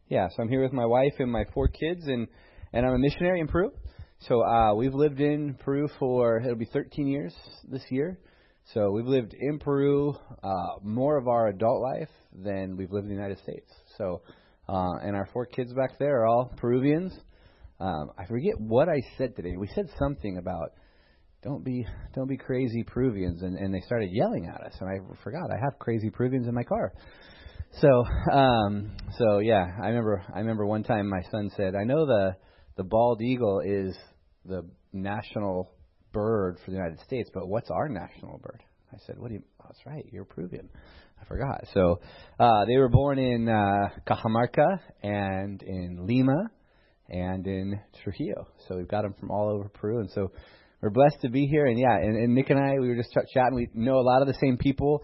Yeah, so I'm here with my wife and my 4 kids, and I'm a missionary in Peru. So we've lived in Peru for, it'll be 13 years this year. So we've lived in Peru more of our adult life than we've lived in the United States. So, and our 4 kids back there are all Peruvians. I forget what I said today. We said something about don't be crazy Peruvians, and they started yelling at us, and I forgot I have crazy Peruvians in my car. So yeah, I remember one time my son said, I know the bald eagle is the national bird for the United States, but what's our national bird? I said, what do you, oh, that's right, you're Peruvian. I forgot. So they were born in Cajamarca and in Lima and in Trujillo. So we've got them from all over Peru, and so we're blessed to be here. And yeah, and Nick and I, we were just chatting. We know a lot of the same people.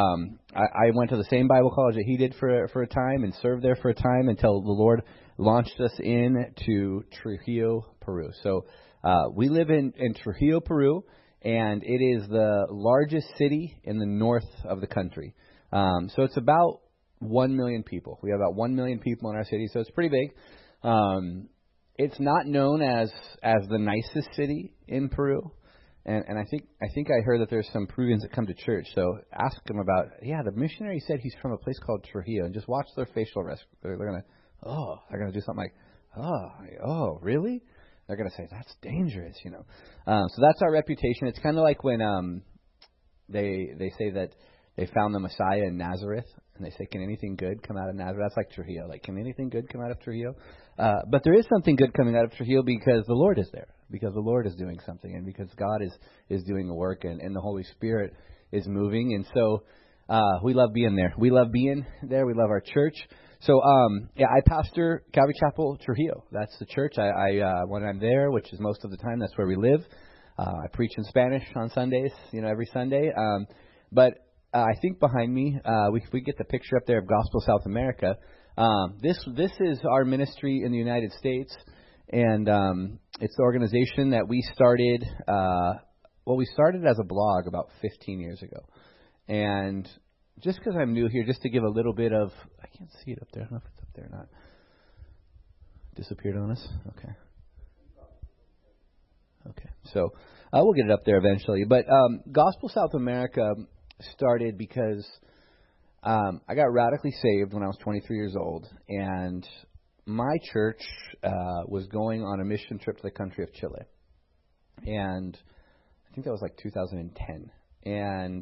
I went to the same Bible college that he did for a time and served there for a time until the Lord launched us into Trujillo, Peru. So we live in Trujillo, Peru, and it is the largest city in the north of the country. So it's about 1 million people. We have about 1 million people in our city, so it's pretty big. It's not known as the nicest city in Peru, and I think I heard that there's some Peruvians that come to church. So ask them about. Yeah, the missionary said he's from a place called Trujillo, and just watch their facial rest. They're gonna do something like, oh, really? They're gonna say that's dangerous, you know. So that's our reputation. It's kind of like when they say that they found the Messiah in Nazareth, and they say, can anything good come out of Nazareth? That's like Trujillo. Like, can anything good come out of Trujillo? But there is something good coming out of Trujillo because the Lord is there, because the Lord is doing something, and because God is doing the work, and the Holy Spirit is moving. And so we love being there. We love being there. We love our church. So, I pastor Calvary Chapel Trujillo. That's the church. I when I'm there, which is most of the time, that's where we live. I preach in Spanish on Sundays, every Sunday. But I think behind me, we get the picture up there of Gospel South America. This is our ministry in the United States, and it's the organization that we started. We started as a blog about 15 years ago, and just because I'm new here, just to give a little bit of, I can't see it up there. I don't know if it's up there or not. Disappeared on us. Okay. So we'll get it up there eventually. But Gospel South America started because I got radically saved when I was 23 years old, and my church was going on a mission trip to the country of Chile, and I think that was like 2010, and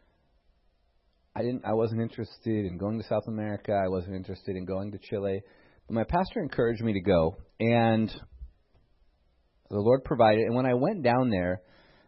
I wasn't interested in going to South America. I wasn't interested in going to Chile, but my pastor encouraged me to go, and the Lord provided. And when I went down there,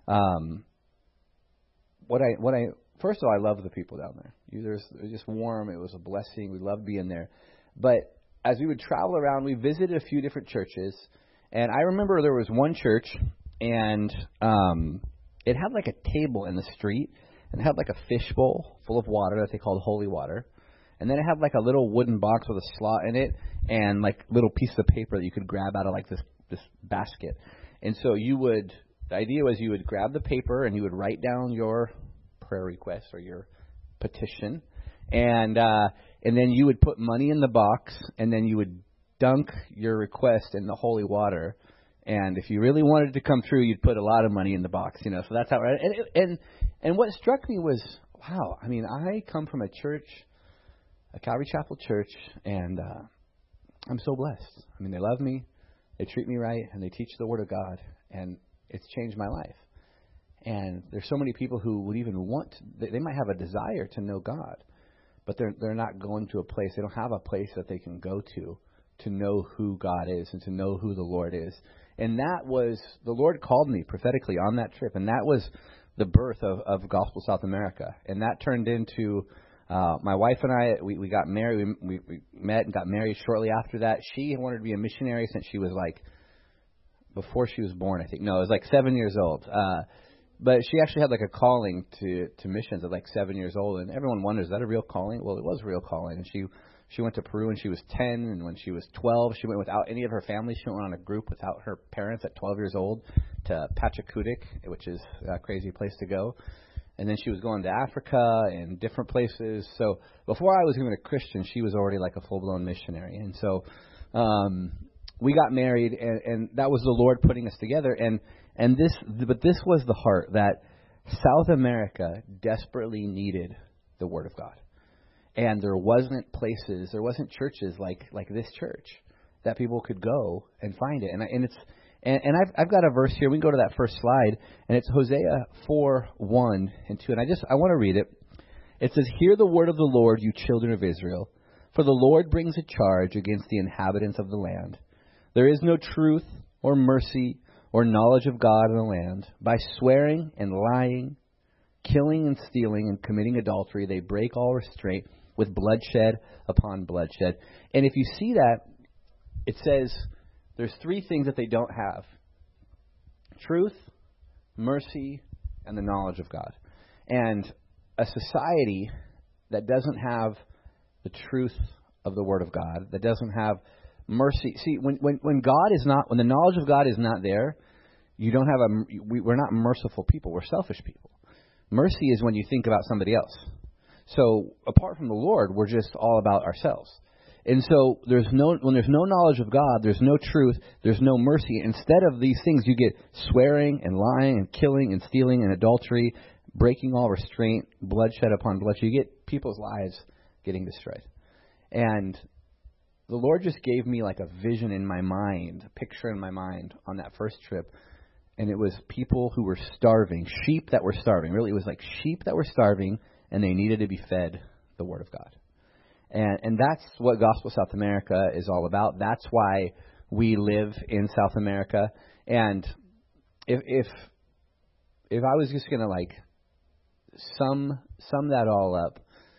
first of all, I love the people down there. It was just warm. It was a blessing. We loved being there. But as we would travel around, we visited a few different churches. And I remember there was one church, and it had like a table in the street, and it had like a fishbowl full of water that they called holy water. And then it had like a little wooden box with a slot in it, and like little piece of paper that you could grab out of like this basket. And so the idea was you would grab the paper and you would write down your prayer request or your petition, and then you would put money in the box, and then you would dunk your request in the holy water, and if you really wanted it to come true, you'd put a lot of money in the box, so that's how. And what struck me was, wow, I mean, I come from a church, a Calvary Chapel church, and I'm so blessed. I mean, they love me, they treat me right, and they teach the Word of God, and it's changed my life. And there's so many people who would even they might have a desire to know God, but they're not going to a place. They don't have a place that they can go to know who God is and to know who the Lord is. And that was, the Lord called me prophetically on that trip, and that was the birth of Gospel South America. And that turned into, my wife and I, we got married. We met and got married shortly after that. She wanted to be a missionary since she was like, before she was born, I think. No, it was like 7 years old. But she actually had like a calling to missions at like 7 years old, and everyone wonders, is that a real calling? Well, it was a real calling, and she went to Peru when she was 10, and when she was 12, she went without any of her family. She went on a group without her parents at 12 years old to Pachakutik, which is a crazy place to go. And then she was going to Africa and different places. So before I was even a Christian, she was already like a full-blown missionary. And so we got married, and that was the Lord putting us together. But this was the heart, that South America desperately needed the Word of God. And there wasn't churches like this church that people could go and find it. And I've got a verse here. We can go to that first slide, and it's Hosea 4:1 and 2. And I want to read it. It says, "Hear the word of the Lord, you children of Israel, for the Lord brings a charge against the inhabitants of the land. There is no truth or mercy or knowledge of God in the land. By swearing and lying, killing and stealing and committing adultery, they break all restraint with bloodshed upon bloodshed." And if you see that, it says there's three things that they don't have: truth, mercy, and the knowledge of God. And a society that doesn't have the truth of the Word of God, that doesn't have mercy. See, when the knowledge of God is not there, we're not merciful people. We're selfish people. Mercy is when you think about somebody else. So apart from the Lord, we're just all about ourselves. And so when there's no knowledge of God, there's no truth, there's no mercy. Instead of these things, you get swearing and lying and killing and stealing and adultery, breaking all restraint, bloodshed upon bloodshed. You get people's lives getting destroyed. And the Lord just gave me like a vision in my mind, a picture in my mind on that first trip. And it was people who were starving, sheep that were starving. Really, it was like sheep that were starving, and they needed to be fed the Word of God. And that's what Gospel South America is all about. That's why we live in South America. And if I was just going to like sum that all up,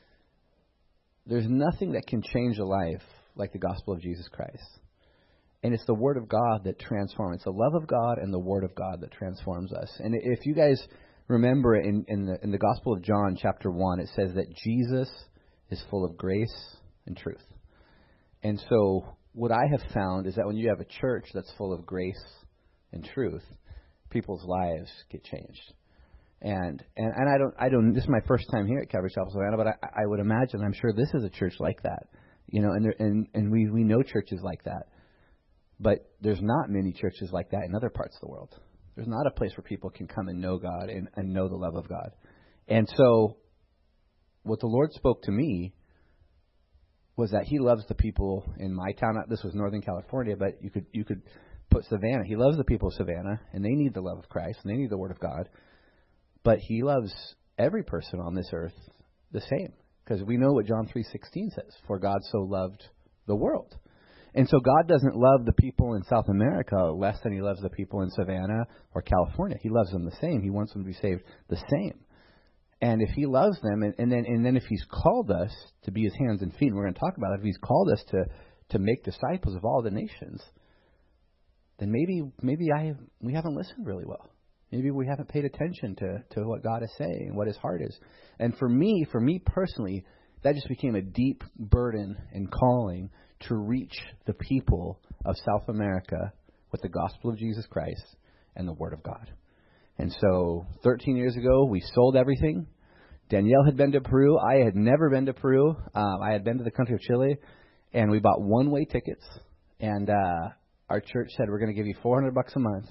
there's nothing that can change a life like the gospel of Jesus Christ. And it's the Word of God that transforms. It's the love of God and the Word of God that transforms us. And if you guys remember in the Gospel of John, chapter 1, it says that Jesus is full of grace and truth. And so what I have found is that when you have a church that's full of grace and truth, people's lives get changed. And I don't. This is my first time here at Calvary Chapel Savannah, but I would imagine, I'm sure this is a church like that, and we know churches like that. But there's not many churches like that in other parts of the world. There's not a place where people can come and know God and know the love of God. And so what the Lord spoke to me was that He loves the people in my town. This was Northern California, but you could put Savannah. He loves the people of Savannah, and they need the love of Christ, and they need the Word of God. But He loves every person on this earth the same, because we know what John 3:16 says, "For God so loved the world." And so God doesn't love the people in South America less than He loves the people in Savannah or California. He loves them the same. He wants them to be saved the same. And if He loves them, and then if He's called us to be His hands and feet, and we're going to talk about it, if He's called us to make disciples of all the nations, then maybe we haven't listened really well. Maybe we haven't paid attention to what God is saying and what His heart is. And for me personally, that just became a deep burden and calling to reach the people of South America with the gospel of Jesus Christ and the Word of God. And so 13 years ago, we sold everything. Danielle had been to Peru. I had never been to Peru. I had been to the country of Chile, and we bought one-way tickets. And our church said, "We're going to give you $400 a month."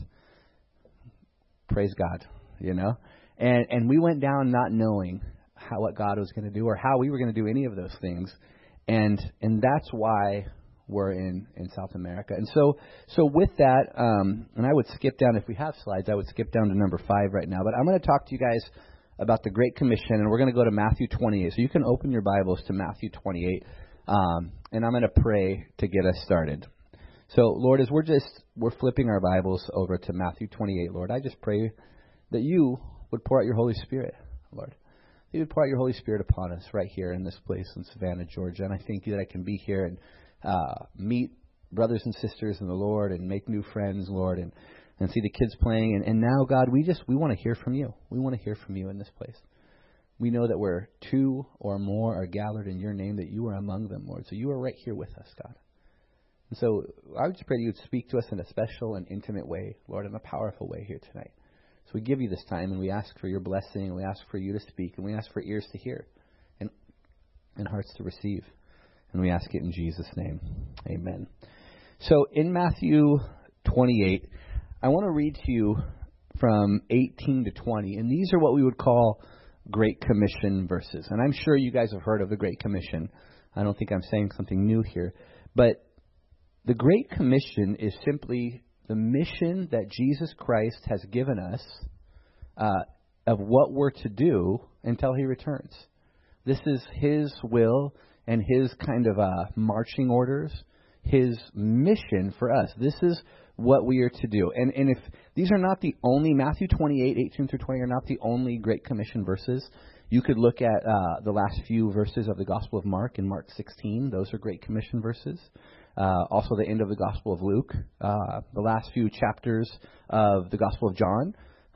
Praise God, And we went down not knowing what God was going to do or how we were going to do any of those things. And that's why we're in South America. And so with that, and I would skip down, if we have slides, I would skip down to number 5 right now. But I'm going to talk to you guys about the Great Commission, and we're going to go to Matthew 28. So you can open your Bibles to Matthew 28, and I'm going to pray to get us started. So, Lord, as we're flipping our Bibles over to Matthew 28, Lord, I just pray that You would pour out Your Holy Spirit, Lord. You would pour out Your Holy Spirit upon us right here in this place in Savannah, Georgia. And I thank You that I can be here and meet brothers and sisters in the Lord and make new friends, Lord, and see the kids playing. And now, God, we want to hear from You. We want to hear from You in this place. We know that where 2 or more are gathered in Your name, that You are among them, Lord. So You are right here with us, God. And so I would just pray that You would speak to us in a special and intimate way, Lord, in a powerful way here tonight. So we give you this time, and we ask for your blessing, and we ask for you to speak, and we ask for ears to hear and hearts to receive. And we ask it in Jesus' name. Amen. So in Matthew 28, I want to read to you from 18 to 20. And these are what we would call Great Commission verses. And I'm sure you guys have heard of the Great Commission. I don't think I'm saying something new here. But the Great Commission is simply the mission that Jesus Christ has given us of what we're to do until he returns. This is his will and his kind of marching orders, his mission for us. This is what we are to do. And if these are not the only, Matthew 28, 18 through 20 are not the only Great Commission verses. You could look at the last few verses of the Gospel of Mark in Mark 16. Those are Great Commission verses. Also the end of the Gospel of Luke, the last few chapters of the Gospel of John,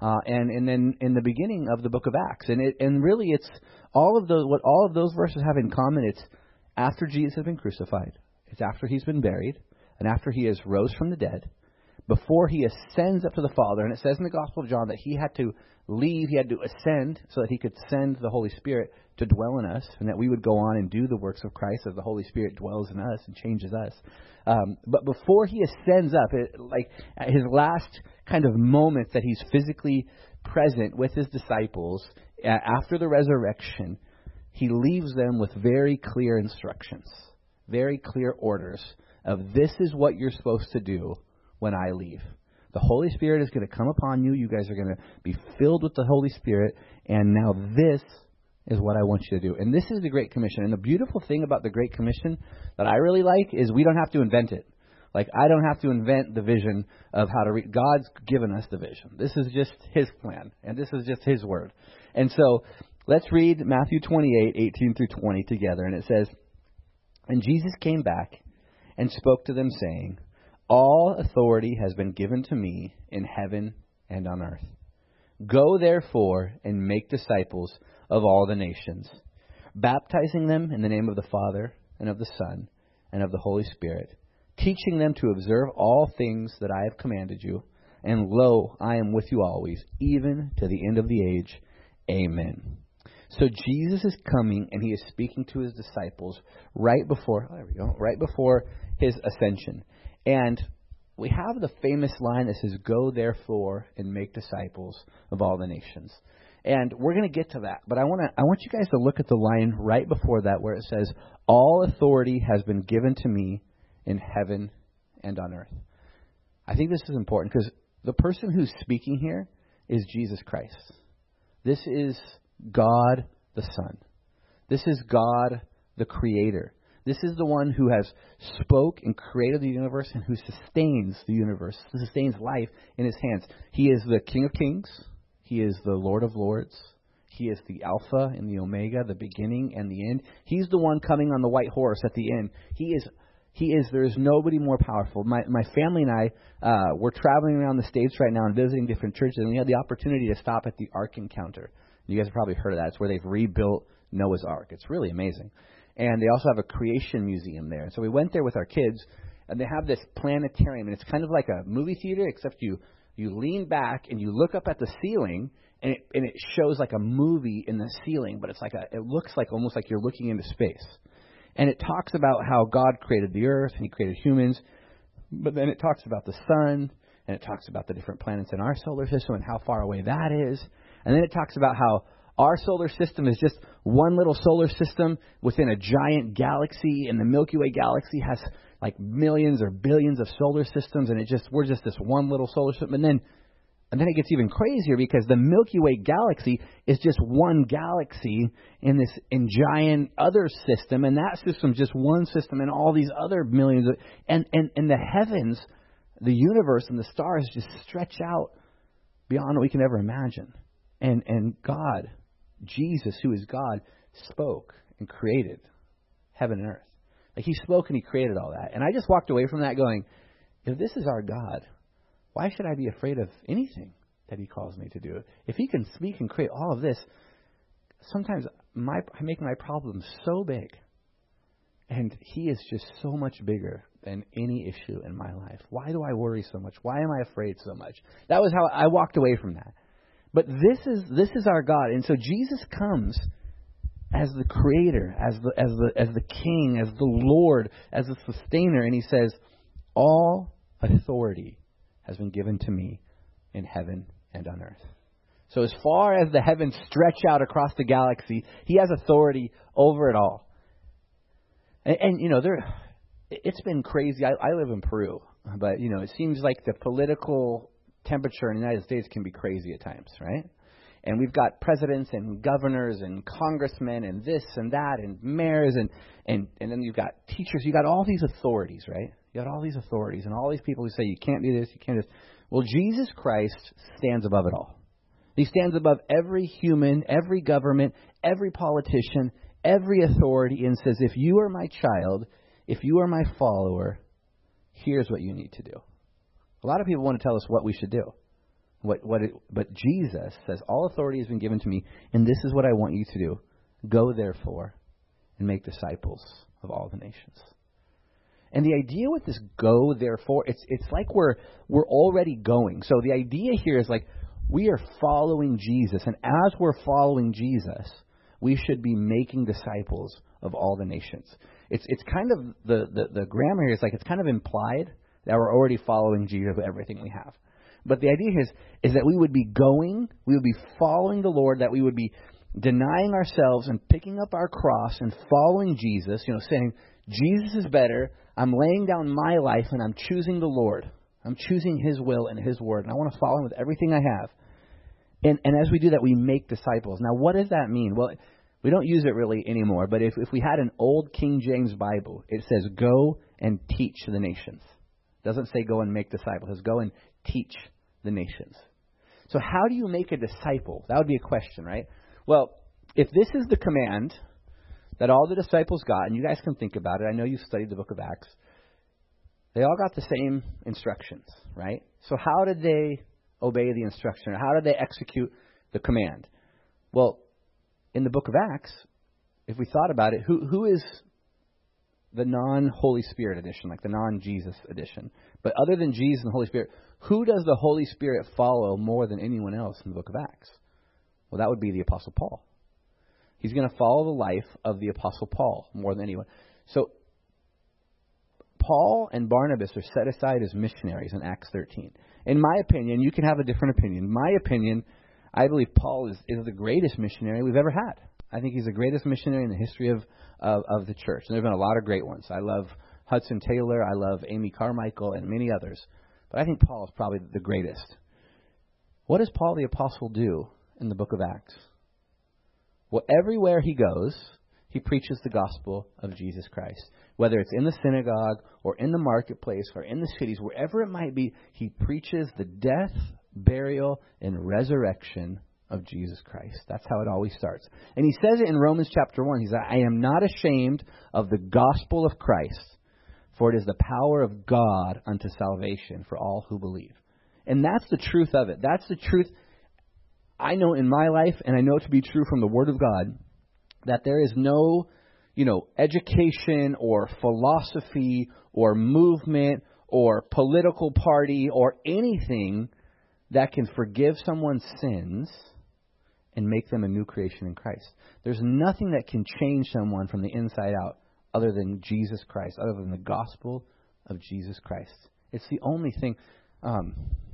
and then in the beginning of the book of Acts. And really it's all of those, what all of those verses have in common. It's after Jesus has been crucified. It's after he's been buried, and after he has rose from the dead, before he ascends up to the Father. And it says in the Gospel of John that he had to leave, he had to ascend so that he could send the Holy Spirit to dwell in us, and that we would go on and do the works of Christ as the Holy Spirit dwells in us and changes us. But before he ascends up, like at his last kind of moments that he's physically present with his disciples, after the resurrection, he leaves them with very clear instructions, very clear orders of this is what you're supposed to do when I leave. The Holy Spirit is going to come upon you. You guys are going to be filled with the Holy Spirit. And now this is what I want you to do. And this is the Great Commission. And the beautiful thing about the Great Commission that I really like is we don't have to invent it. Like, I don't have to invent the vision of how to read. God's given us the vision. This is just his plan. And this is just his word. And so let's read Matthew 28, 18 through 20 together. And it says, "And Jesus came back and spoke to them, saying, all authority has been given to me in heaven and on earth. Go therefore and make disciples of all the nations, baptizing them in the name of the Father and of the Son and of the Holy Spirit, teaching them to observe all things that I have commanded you. And lo, I am with you always, even to the end of the age. Amen." So Jesus is coming, and he is speaking to his disciples right before his ascension. And we have the famous line that says, "Go therefore and make disciples of all the nations." And we're going to get to that. But I want you guys to look at the line right before that where it says, "All authority has been given to me in heaven and on earth." I think this is important because the person who's speaking here is Jesus Christ. This is God the Son. This is God the Creator. This is the one who has spoke and created the universe and who sustains the universe, sustains life in his hands. He is the King of Kings. He is the Lord of Lords. He is the Alpha and the Omega, the beginning and the end. He's the one coming on the white horse at the end. He is, there is nobody more powerful. My family and I, we're traveling around the States right now and visiting different churches, and we had the opportunity to stop at the Ark Encounter. You guys have probably heard of that. It's where they've rebuilt Noah's Ark. It's really amazing. And they also have a creation museum there. So we went there with our kids, and they have this planetarium. And it's kind of like a movie theater, except you lean back and you look up at the ceiling, and it shows like a movie in the ceiling, but it looks like almost like you're looking into space. And it talks about how God created the earth and he created humans, but then it talks about the sun, and it talks about the different planets in our solar system and how far away that is. And then it talks about how our solar system is just one little solar system within a giant galaxy, and the Milky Way galaxy has like millions or billions of solar systems, and we're just this one little solar system. And then it gets even crazier because the Milky Way galaxy is just one galaxy in giant other system, and that system's just one system, and all these other millions and the heavens, the universe, and the stars just stretch out beyond what we can ever imagine. And God, Jesus, who is God, spoke and created heaven and earth. Like, he spoke and he created all that. And I just walked away from that going, if this is our God, why should I be afraid of anything that he calls me to do? If he can speak and create all of this, sometimes I make my problems so big. And he is just so much bigger than any issue in my life. Why do I worry so much? Why am I afraid so much? That was how I walked away from that. But this is our God. And so Jesus comes as the creator, as the king, as the Lord, as the sustainer, and he says, all authority has been given to me in heaven and on earth. So as far as the heavens stretch out across the galaxy, he has authority over it all. And you know, it's been crazy. I live in Peru, but you know, it seems like the political temperature in the United States can be crazy at times, right? And we've got presidents and governors and congressmen and this and that and mayors and then you've got teachers. You've got all these authorities, right? You got all these authorities and all these people who say you can't do this, you can't do this. Well, Jesus Christ stands above it all. He stands above every human, every government, every politician, every authority, and says, if you are my child, if you are my follower, here's what you need to do. A lot of people want to tell us what we should do. But Jesus says, all authority has been given to me, and this is what I want you to do. Go, therefore, and make disciples of all the nations. And the idea with this go, therefore, it's like we're already going. So the idea here is like we are following Jesus, and as we're following Jesus, we should be making disciples of all the nations. It's kind of the grammar here is like it's kind of implied that we're already following Jesus with everything we have. But the idea is that we would be going, we would be following the Lord, that we would be denying ourselves and picking up our cross and following Jesus, you know, saying, Jesus is better, I'm laying down my life and I'm choosing the Lord. I'm choosing His will and His word, and I want to follow Him with everything I have. And as we do that, we make disciples. Now, what does that mean? Well, we don't use it really anymore, but if we had an old King James Bible, it says, go and teach the nations. It doesn't say go and make disciples. It says go and teach the nations. So how do you make a disciple? That would be a question, right? Well, if this is the command that all the disciples got, and you guys can think about it, I know you've studied the book of Acts, they all got the same instructions, right? So how did they obey the instruction? Or how did they execute the command? Well, in the book of Acts, if we thought about it, who is the non-Holy Spirit edition, like the non-Jesus edition? But other than Jesus and the Holy Spirit, who does the Holy Spirit follow more than anyone else in the book of Acts? Well, that would be the Apostle Paul. He's going to follow the life of the Apostle Paul more than anyone. So Paul and Barnabas are set aside as missionaries in Acts 13. In my opinion, you can have a different opinion. In my opinion, I believe Paul is the greatest missionary we've ever had. I think he's the greatest missionary in the history of the church. And there have been a lot of great ones. I love Hudson Taylor. I love Amy Carmichael and many others. But I think Paul is probably the greatest. What does Paul the Apostle do in the book of Acts? Well, everywhere he goes, he preaches the gospel of Jesus Christ. Whether it's in the synagogue or in the marketplace or in the cities, wherever it might be, he preaches the death, burial, and resurrection of Jesus Christ. That's how it always starts. And he says it in Romans chapter 1. He says, I am not ashamed of the gospel of Christ, for it is the power of God unto salvation for all who believe. And that's the truth of it. That's the truth I know in my life, and I know it to be true from the Word of God, that there is no, education or philosophy or movement or political party or anything that can forgive someone's sins and make them a new creation in Christ. There's nothing that can change someone from the inside out other than Jesus Christ, other than the gospel of Jesus Christ. It's the only thing. I'm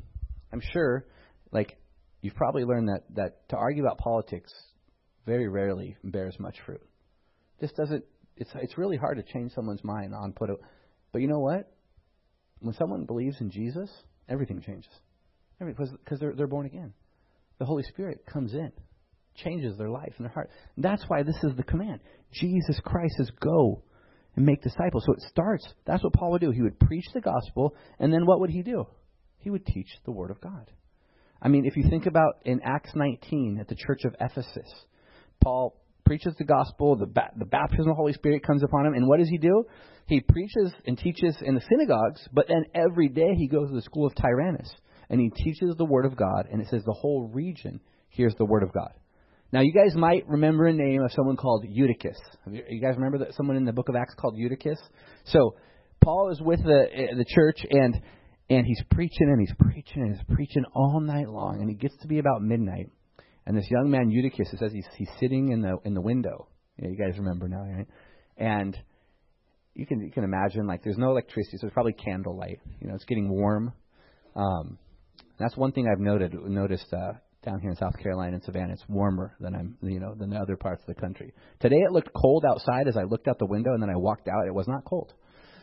sure, you've probably learned that to argue about politics very rarely bears much fruit. This doesn't. It's really hard to change someone's mind on but you know what? When someone believes in Jesus, everything changes. Because they're born again. The Holy Spirit comes in, changes their life and their heart. That's why this is the command. Jesus Christ says, go and make disciples. So it starts, that's what Paul would do. He would preach the gospel, and then what would he do? He would teach the Word of God. I mean, if you think about in Acts 19 at the church of Ephesus, Paul preaches the gospel, the baptism of the Holy Spirit comes upon him, and what does he do? He preaches and teaches in the synagogues, but then every day he goes to the school of Tyrannus, and he teaches the Word of God, and it says the whole region hears the Word of God. Now, you guys might remember a name of someone called Eutychus. You guys remember someone in the book of Acts called Eutychus? So, Paul is with the church, and And he's preaching and he's preaching and he's preaching all night long. And he gets to be about midnight. And this young man, Eutychus, it says he's sitting in the window. You guys remember now, right? And you can imagine, like, there's no electricity, so there's probably candlelight. It's getting warm. That's one thing I've noticed down here in South Carolina and Savannah. It's warmer than than the other parts of the country. Today it looked cold outside as I looked out the window, and then I walked out. It was not cold.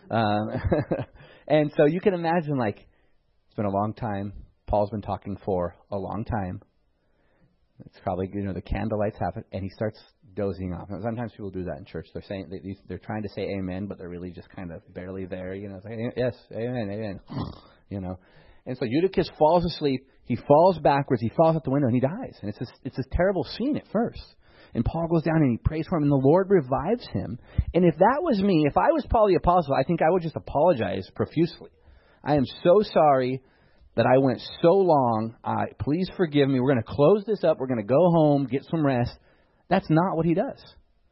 And so you can imagine, like, it's been a long time. Paul's been talking for a long time. It's probably, the candlelight's happen, and he starts dozing off. And sometimes people do that in church. They're saying they're trying to say amen, but they're really just kind of barely there. It's like, yes, amen, amen. And so Eutychus falls asleep. He falls backwards. He falls out the window, and he dies. And it's this terrible scene at first. And Paul goes down and he prays for him, and the Lord revives him. And if that was me, if I was Paul the Apostle, I think I would just apologize profusely. I am so sorry that I went so long. Please forgive me. We're going to close this up. We're going to go home, get some rest. That's not what he does.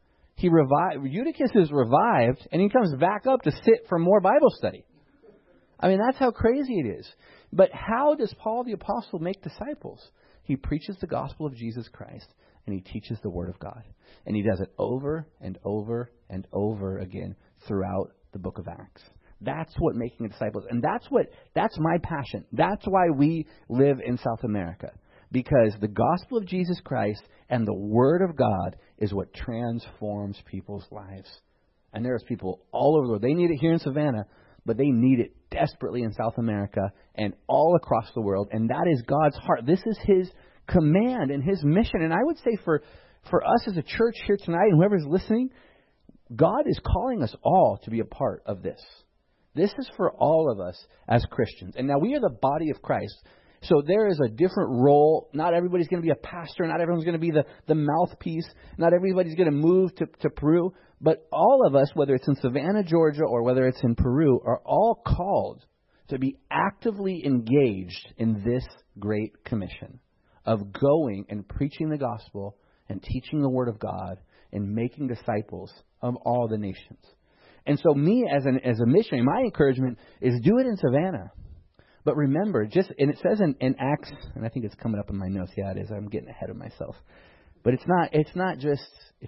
Eutychus is revived, and he comes back up to sit for more Bible study. I mean, that's how crazy it is. But how does Paul the Apostle make disciples? He preaches the gospel of Jesus Christ, and he teaches the Word of God. And he does it over and over and over again throughout the book of Acts. That's what making a disciple is. And that's my passion. That's why we live in South America. Because the gospel of Jesus Christ and the Word of God is what transforms people's lives. And there's people all over the world. They need it here in Savannah, but they need it desperately in South America and all across the world. And that is God's heart. This is His command and His mission. And I would say for us as a church here tonight, and whoever's listening, God is calling us all to be a part of this. This is for all of us as Christians. And now we are the body of Christ. So there is a different role. Not everybody's going to be a pastor. Not everyone's going to be the mouthpiece. Not everybody's going to move to Peru. But all of us, whether it's in Savannah, Georgia, or whether it's in Peru, are all called to be actively engaged in this great commission of going and preaching the gospel and teaching the Word of God and making disciples of all the nations. And so me as a missionary, my encouragement is do it in Savannah. But remember, and it says in Acts, and I think it's coming up in my notes. Yeah, it is. I'm getting ahead of myself. But it's not just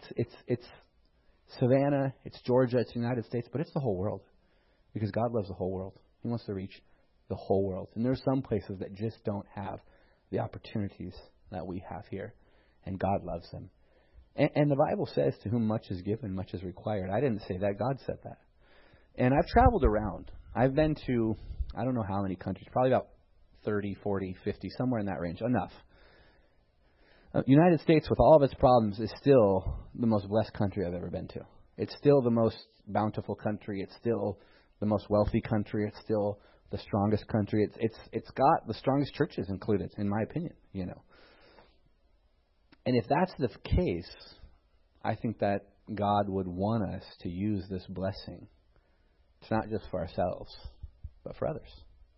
Savannah, it's Georgia, it's the United States, but it's the whole world. Because God loves the whole world. He wants to reach the whole world. And there's some places that just don't have the opportunities that we have here. And God loves them. And the Bible says, to whom much is given, much is required. I didn't say that. God said that. And I've traveled around. I've been to, I don't know how many countries, probably about 30, 40, 50, somewhere in that range. Enough. United States, with all of its problems, is still the most blessed country I've ever been to. It's still the most bountiful country. It's still the most wealthy country. It's still the strongest country. It's got the strongest churches included, in my opinion, And if that's the case, I think that God would want us to use this blessing. It's not just for ourselves, but for others.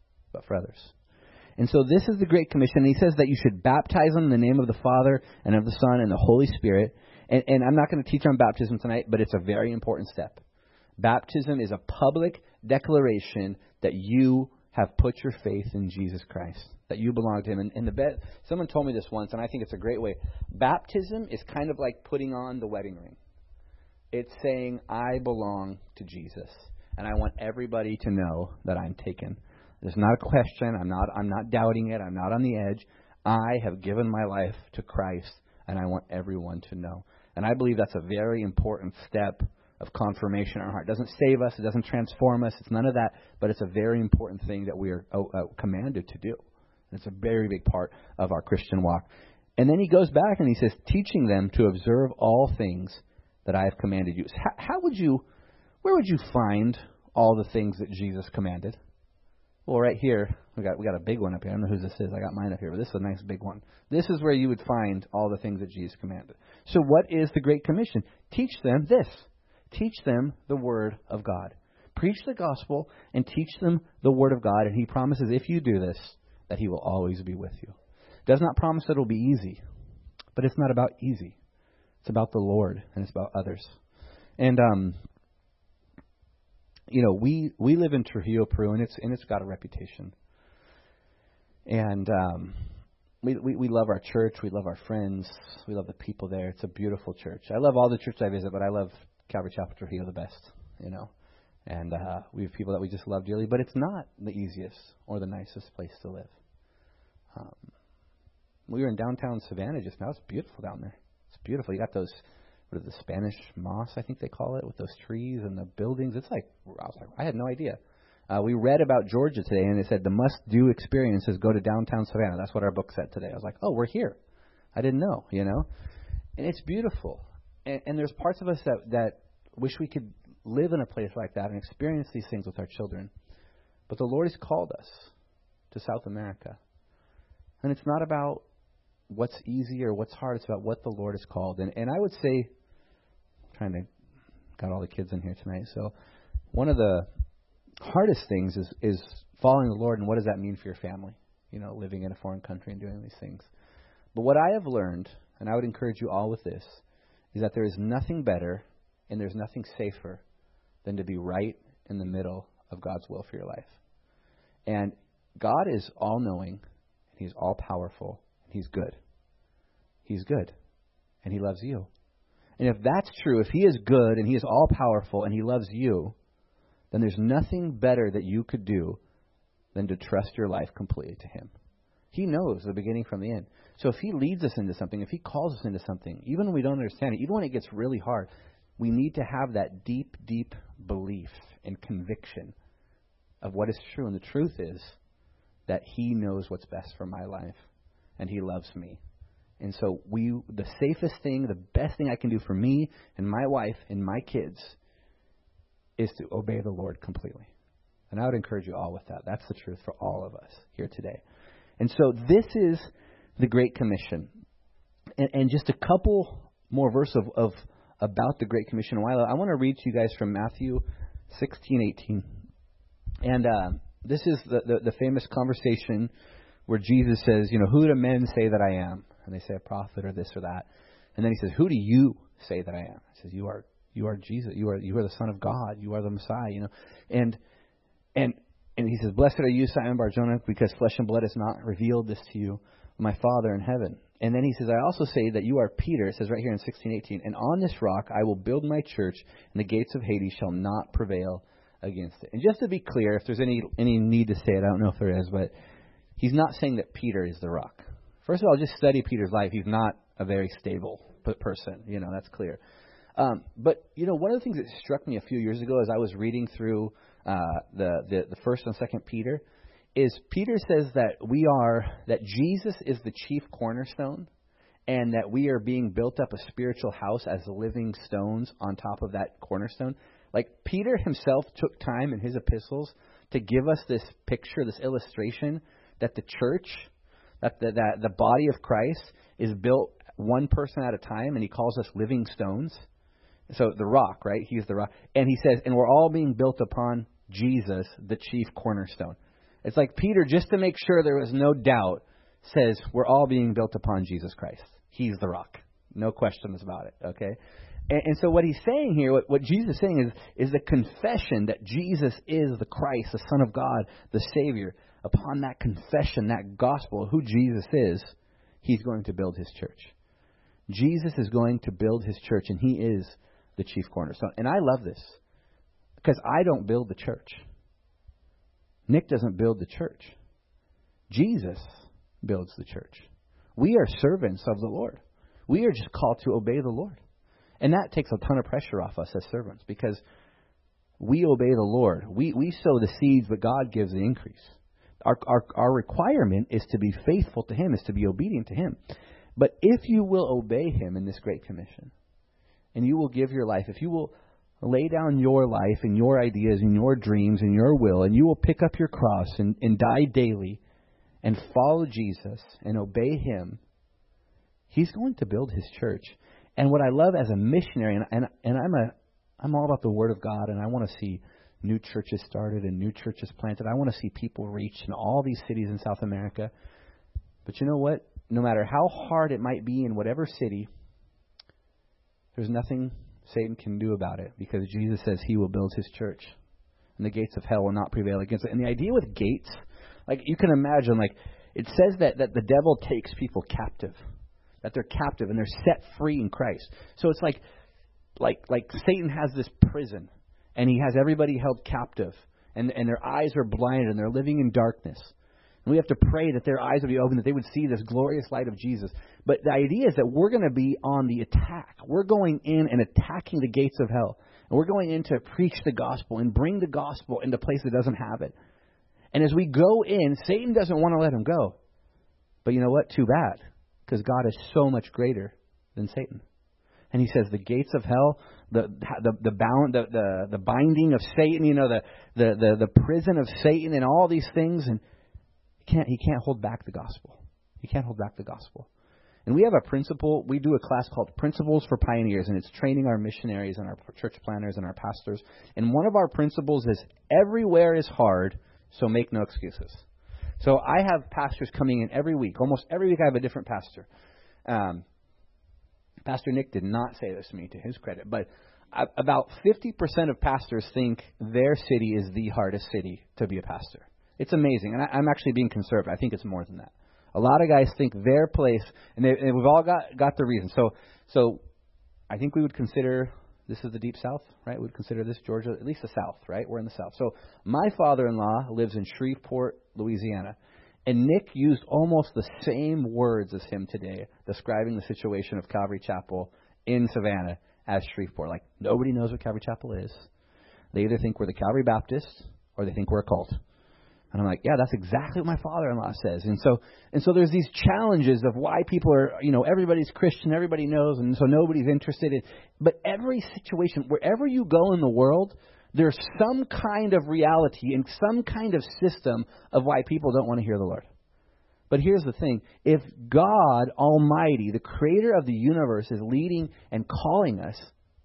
And so this is the Great Commission. He says that you should baptize them in the name of the Father and of the Son and the Holy Spirit. And I'm not going to teach on baptism tonight, but it's a very important step. Baptism is a public declaration that you have put your faith in Jesus Christ, that you belong to Him. And someone told me this once, and I think it's a great way. Baptism is kind of like putting on the wedding ring. It's saying, I belong to Jesus, and I want everybody to know that I'm taken. There's not a question. I'm not doubting it. I'm not on the edge. I have given my life to Christ, and I want everyone to know. And I believe that's a very important step of confirmation in our heart. It doesn't save us. It doesn't transform us. It's none of that. But it's a very important thing that we are commanded to do. It's a very big part of our Christian walk. And then he goes back and he says, teaching them to observe all things that I have commanded you. Where would you find all the things that Jesus commanded? Well, right here, we got a big one up here. I don't know whose this is. I got mine up here, but this is a nice big one. This is where you would find all the things that Jesus commanded. So what is the Great Commission? Teach them this. Teach them the Word of God. Preach the gospel and teach them the Word of God. And He promises if you do this, that He will always be with you. Does not promise that it will be easy, but it's not about easy. It's about the Lord and it's about others. And we live in Trujillo, Peru, and it's got a reputation. And we love our church. We love our friends. We love the people there. It's a beautiful church. I love all the churches I visit, but I love Calvary Chapel Trujillo the best, And we have people that we just love dearly, but it's not the easiest or the nicest place to live. We were in downtown Savannah just now. It's beautiful down there. It's beautiful. You got those, what is the Spanish moss, I think they call it, with those trees and the buildings. I had no idea. We read about Georgia today, and it said the must-do experience is go to downtown Savannah. That's what our book said today. I was like, oh, we're here. I didn't know, And it's beautiful. And there's parts of us that wish we could live in a place like that and experience these things with our children. But the Lord has called us to South America. And it's not about what's easy or what's hard. It's about what the Lord has called. And I would say, got all the kids in here tonight, so one of the hardest things is following the Lord, and what does that mean for your family? Living in a foreign country and doing these things. But what I have learned, and I would encourage you all with this, is that there is nothing better and there's nothing safer than to be right in the middle of God's will for your life. And God is all-knowing, and He's all-powerful, and He's good. He's good, and He loves you. And if that's true, if He is good and He is all-powerful and He loves you, then there's nothing better that you could do than to trust your life completely to Him. He knows the beginning from the end. So if He leads us into something, if He calls us into something, even when we don't understand it, even when it gets really hard, we need to have that deep, deep belief and conviction of what is true. And the truth is that He knows what's best for my life, and He loves me. And so the safest thing, the best thing I can do for me and my wife and my kids is to obey the Lord completely. And I would encourage you all with that. That's the truth for all of us here today. And so this is the Great Commission. And just a couple more verses of about the Great Commission. I want to read to you guys from Matthew 16:18. And this is the famous conversation where Jesus says, who do men say that I am? And they say a prophet or this or that. And then He says, who do you say that I am? He says, you are Jesus. You are the Son of God. You are the Messiah. And He says, blessed are you, Simon Bar-Jonah, because flesh and blood has not revealed this to you, my Father in heaven. And then He says, I also say that you are Peter. It says right here in 16:18, and on this rock I will build my church, and the gates of Hades shall not prevail against it. And just to be clear, if there's any need to say it, I don't know if there is, but He's not saying that Peter is the rock. First of all, just study Peter's life. He's not a very stable person. That's clear. But one of the things that struck me a few years ago as I was reading through the first and second Peter is Peter says that Jesus is the chief cornerstone, and that we are being built up a spiritual house as living stones on top of that cornerstone. Like Peter himself took time in his epistles to give us this picture, this illustration that the church, that the body of Christ is built one person at a time, and he calls us living stones. So the rock, right? He's the rock. And he says, and we're all being built upon Jesus, the chief cornerstone. It's like Peter, just to make sure there was no doubt, says we're all being built upon Jesus Christ. He's the rock. No questions about it, okay? And so what he's saying here, what Jesus is saying is the confession that Jesus is the Christ, the Son of God, the Savior. Upon that confession, that gospel of who Jesus is, He's going to build His church. Jesus is going to build His church, and He is the chief cornerstone. And I love this because I don't build the church. Nick doesn't build the church. Jesus builds the church. We are servants of the Lord. We are just called to obey the Lord. And that takes a ton of pressure off us as servants because we obey the Lord. We sow the seeds, but God gives the increase. Our requirement is to be faithful to Him, is to be obedient to Him. But if you will obey Him in this Great Commission, and you will give your life, if you will lay down your life and your ideas and your dreams and your will, and you will pick up your cross and die daily and follow Jesus and obey Him, He's going to build His church. And what I love as a missionary, and I'm all about the Word of God, and I want to see new churches started and new churches planted. I want to see people reached in all these cities in South America. But you know what? No matter how hard it might be in whatever city, there's nothing Satan can do about it because Jesus says He will build His church. and the gates of hell will not prevail against it. And the idea with gates, like you can imagine, like it says that the devil takes people captive, that they're captive and they're set free in Christ. So it's like Satan has this prison, and he has everybody held captive, and their eyes are blinded, and they're living in darkness. And we have to pray that their eyes would be open, that they would see this glorious light of Jesus. But the idea is that we're going to be on the attack. We're going in and attacking the gates of hell. And we're going in to preach the gospel and bring the gospel into a place that doesn't have it. And as we go in, Satan doesn't want to let him go. But you know what? Too bad. Because God is so much greater than Satan. And he says the gates of hell, the binding of Satan, you know, the prison of Satan and all these things, and he can't hold back the gospel. He can't hold back the gospel. And we have a principle. We do a class called Principles for Pioneers, and it's training our missionaries and our church planners and our pastors. And one of our principles is everywhere is hard, so make no excuses. So I have pastors coming in every week. Almost every week I have a different pastor. Pastor Nick did not say this to me, to his credit, but about 50% of pastors think their city is the hardest city to be a pastor. It's amazing. And I'm actually being conservative. I think it's more than that. A lot of guys think their place, and we've all got the reason. So I think we would consider this is the Deep South, right? We would consider this Georgia, at least the South, right? We're in the South. So my father-in-law lives in Shreveport, Louisiana. And Nick used almost the same words as him today, describing the situation of Calvary Chapel in Savannah as Shreveport. Like, nobody knows what Calvary Chapel is. They either think we're the Calvary Baptist or they think we're a cult. And I'm like, yeah, that's exactly what my father-in-law says. And so there's these challenges of why people are, you know, everybody's Christian, everybody knows, and so nobody's interested in. But every situation, wherever you go in the world, there's some kind of reality and some kind of system of why people don't want to hear the Lord. But here's the thing. If God Almighty, the creator of the universe, is leading and calling us,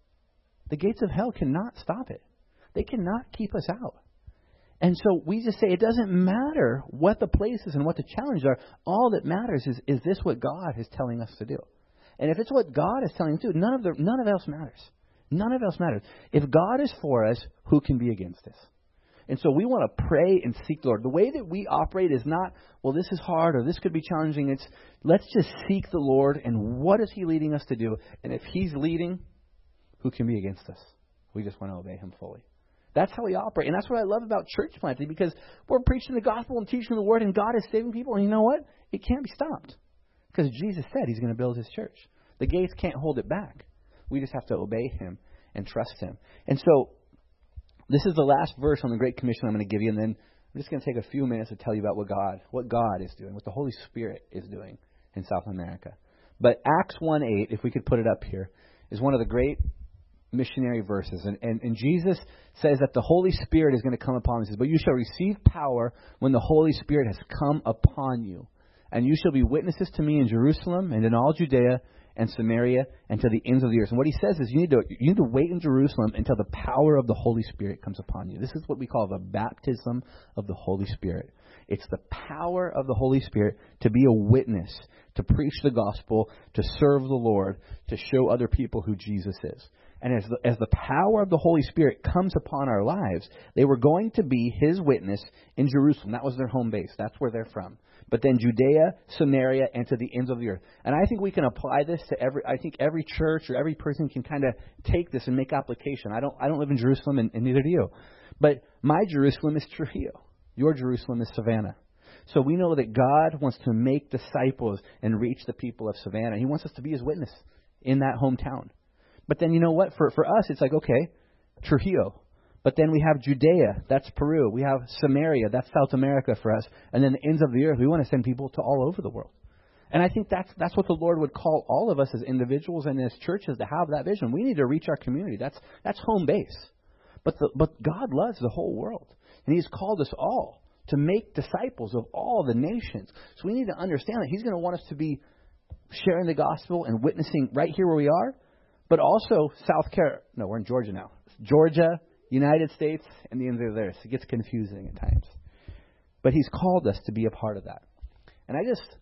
the gates of hell cannot stop it. They cannot keep us out. And so we just say it doesn't matter what the place is and what the challenges are. All that matters is this what God is telling us to do? And if it's what God is telling us to do, none of else matters. None of else matters. If God is for us, who can be against us? And so we want to pray and seek the Lord. The way that we operate is not, well, this is hard or this could be challenging. It's let's just seek the Lord and what is He leading us to do? And if He's leading, who can be against us? We just want to obey Him fully. That's how we operate. And that's what I love about church planting, because we're preaching the gospel and teaching the word and God is saving people. And you know what? It can't be stopped because Jesus said He's going to build His church. The gates can't hold it back. We just have to obey Him and trust Him. And so this is the last verse on the Great Commission I'm going to give you, and then I'm just going to take a few minutes to tell you about what God is doing, what the Holy Spirit is doing in South America. But Acts 1:8, if we could put it up here, is one of the great missionary verses. And Jesus says that the Holy Spirit is going to come upon us. He says, but you shall receive power when the Holy Spirit has come upon you. And you shall be witnesses to me in Jerusalem and in all Judea and Samaria and to the ends of the earth. And what he says is you need to wait in Jerusalem until the power of the Holy Spirit comes upon you. This is what we call the baptism of the Holy Spirit. It's the power of the Holy Spirit to be a witness, to preach the gospel, to serve the Lord, to show other people who Jesus is. And as the power of the Holy Spirit comes upon our lives, they were going to be His witness in Jerusalem. That was their home base. That's where they're from. But then Judea, Samaria, and to the ends of the earth. And I think we can apply this to every church or every person can kind of take this and make application. I don't live in Jerusalem, and neither do you. But my Jerusalem is Trujillo. Your Jerusalem is Savannah. So we know that God wants to make disciples and reach the people of Savannah. He wants us to be His witness in that hometown. But then you know what? For us, it's like, okay, Trujillo. But then we have Judea, that's Peru. We have Samaria, that's South America for us. And then the ends of the earth, we want to send people to all over the world. And I think that's what the Lord would call all of us as individuals and as churches to have that vision. We need to reach our community. That's home base. But God loves the whole world. And He's called us all to make disciples of all the nations. So we need to understand that He's going to want us to be sharing the gospel and witnessing right here where we are, but also South Carolina. No, we're in Georgia now. Georgia, United States, and the ends of the earth. It gets confusing at times. But He's called us to be a part of that. And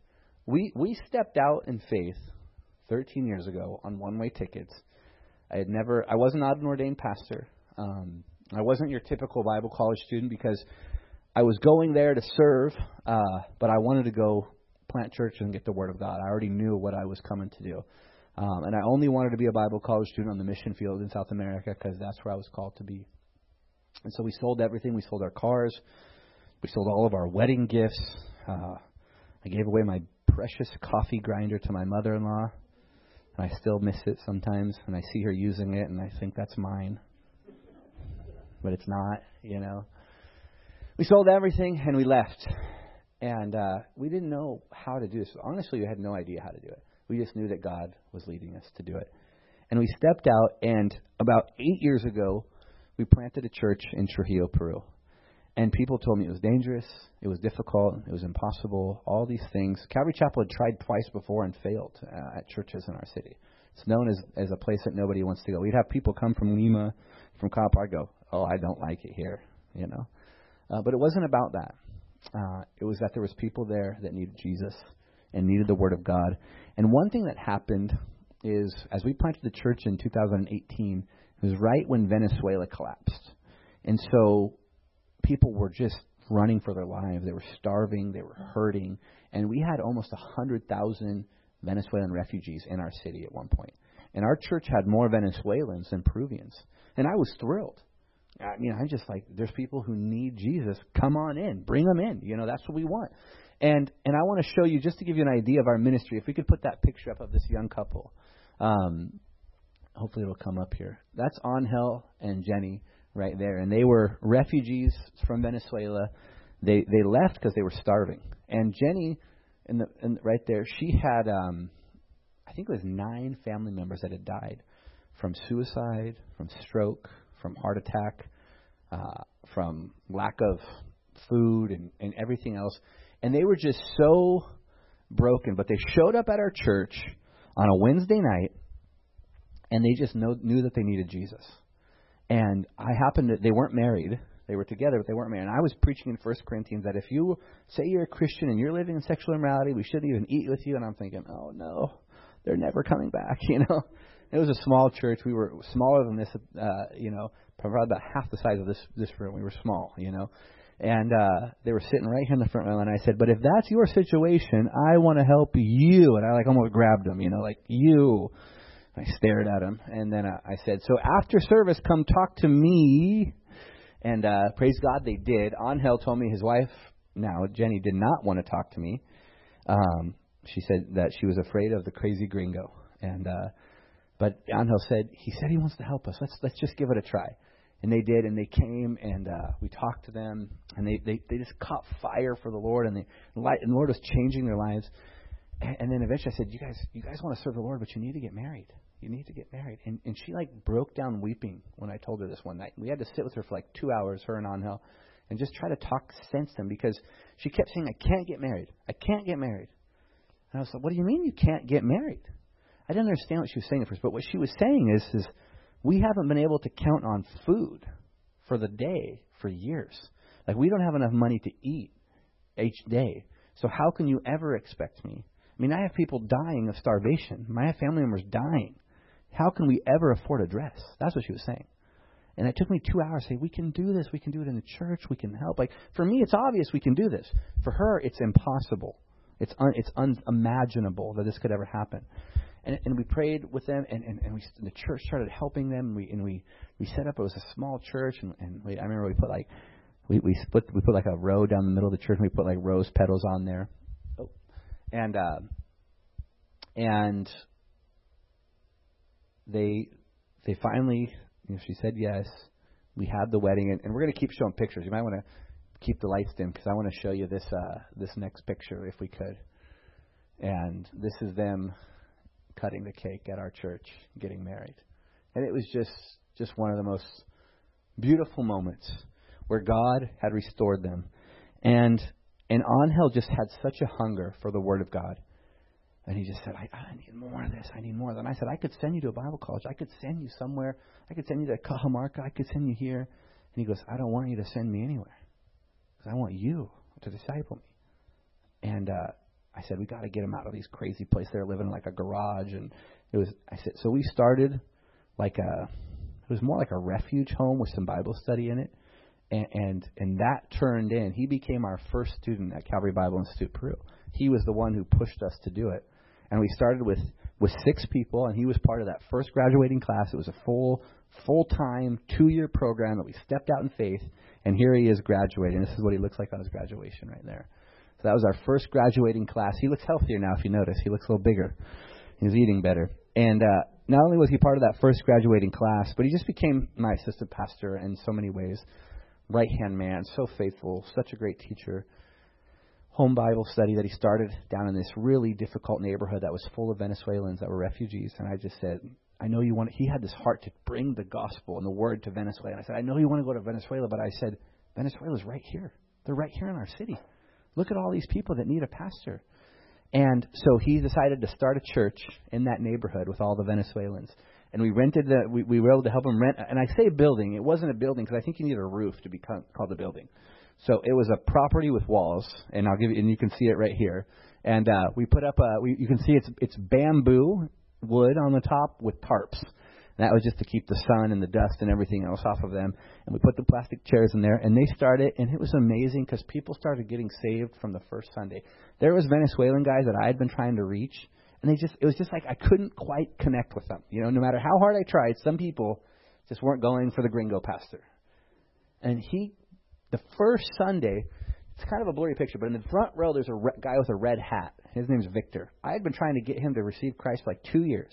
we stepped out in faith 13 years ago on one-way tickets. I was not an ordained pastor. I wasn't your typical Bible college student because I was going there to serve, but I wanted to go plant church and get the Word of God. I already knew what I was coming to do. And I only wanted to be a Bible college student on the mission field in South America because that's where I was called to be. And so we sold everything. We sold our cars. We sold all of our wedding gifts. I gave away my precious coffee grinder to my mother-in-law. And I still miss it sometimes. And I see her using it, and I think that's mine. But it's not, you know. We sold everything, and we left. And we didn't know how to do this. Honestly, we had no idea how to do it. We just knew that God was leading us to do it. And we stepped out, and about 8 years ago, we planted a church in Trujillo, Peru. And people told me it was dangerous, it was difficult, it was impossible, all these things. Calvary Chapel had tried twice before and failed at churches in our city. It's known as a place that nobody wants to go. We'd have people come from Lima, from Copar, go, oh, I don't like it here, you know. But it wasn't about that. It was that there was people there that needed Jesus and needed the Word of God. And one thing that happened is, as we planted the church in 2018, it was right when Venezuela collapsed. And so people were just running for their lives. They were starving. They were hurting. And we had almost 100,000 Venezuelan refugees in our city at one point. And our church had more Venezuelans than Peruvians. And I was thrilled. I mean, I'm just like, there's people who need Jesus. Come on in. Bring them in. You know, that's what we want. And I want to show you, just to give you an idea of our ministry, if we could put that picture up of this young couple. Hopefully it'll come up here. That's Angel and Jenny right there. And they were refugees from Venezuela. They left because they were starving. And Jenny, right there, she had, I think it was 9 family members that had died from suicide, from stroke, from heart attack, from lack of food and everything else. And they were just so broken. But they showed up at our church on a Wednesday night, and they just knew that they needed Jesus. And they weren't married. They were together, but they weren't married. And I was preaching in 1 Corinthians that if you say you're a Christian and you're living in sexual immorality, we shouldn't even eat with you. And I'm thinking, oh, no, they're never coming back, you know. It was a small church. We were smaller than this, you know, probably about half the size of this room. We were small, you know. And they were sitting right here in the front row. And I said, but if that's your situation, I want to help you. And I almost grabbed them, you know, like you. I stared at him, and then I said, so after service, come talk to me. And praise God, they did. Angel told me his wife, now Jenny, did not want to talk to me. She said that she was afraid of the crazy gringo. And but Angel said, he wants to help us. Let's just give it a try. And they did, and they came, and we talked to them, and they just caught fire for the Lord, and the Lord was changing their lives. And then eventually I said, you guys want to serve the Lord, but you need to get married. You need to get married. And she broke down weeping when I told her this one night. We had to sit with her for 2 hours, her and Angel, and just try to talk sense to them, because she kept saying, I can't get married. I can't get married. And I was like, what do you mean you can't get married? I didn't understand what she was saying at first, but what she was saying is we haven't been able to count on food for the day for years. We don't have enough money to eat each day. So how can you ever expect me? I mean, I have people dying of starvation. I have family members dying. How can we ever afford a dress? That's what she was saying. And it took me 2 hours to say, we can do this. We can do it in the church. We can help. For me, it's obvious we can do this. For her, it's impossible. It's unimaginable that this could ever happen. And we prayed with them, and the church started helping them. We set up. It was a small church, and I remember we put we put a row down the middle of the church, and we put rose petals on there. Oh, and they finally, she said yes. We had the wedding, and we're going to keep showing pictures. You might want to keep the lights dim, because I want to show you this next picture if we could. And this is them cutting the cake at our church, getting married. And it was just one of the most beautiful moments where God had restored them. And Angel just had such a hunger for the Word of God. And he just said, I need more of this. I need more of that. And I said, I could send you to a Bible college. I could send you somewhere. I could send you to Cajamarca. I could send you here. And he goes, I don't want you to send me anywhere, because I want you to disciple me. And I said, we got to get them out of these crazy places. They're living in a garage. And I said, so we started It was more like a refuge home with some Bible study in it. And that turned in. He became our first student at Calvary Bible Institute Peru. He was the one who pushed us to do it. And we started with 6 people, and he was part of that first graduating class. It was a full-time 2-year program that we stepped out in faith, and here he is graduating. This is what he looks like on his graduation right there. So that was our first graduating class. He looks healthier now, if you notice. He looks a little bigger. He's eating better. And not only was he part of that first graduating class, but he just became my assistant pastor in so many ways. Right-hand man, so faithful, such a great teacher. Home Bible study that he started down in this really difficult neighborhood that was full of Venezuelans that were refugees. And I just said, I know you want. He had this heart to bring the gospel and the word to Venezuela. And I said, I know you want to go to Venezuela, but I said, Venezuela's right here. They're right here in our city. Look at all these people that need a pastor. And so he decided to start a church in that neighborhood with all the Venezuelans. And we rented we were able to help him rent. And I say building. It wasn't a building because I think you need a roof to be called a building. So it was a property with walls, and and you can see it right here. And we put up you can see it's bamboo wood on the top with tarps. And that was just to keep the sun and the dust and everything else off of them. And we put the plastic chairs in there, and they started, and it was amazing because people started getting saved from the first Sunday. There was Venezuelan guys that I had been trying to reach, and it was just like I couldn't quite connect with them. You know, no matter how hard I tried, some people just weren't going for the gringo pastor. And the first Sunday, it's kind of a blurry picture, but in the front row there's a guy with a red hat. His name's Victor. I had been trying to get him to receive Christ for like 2 years.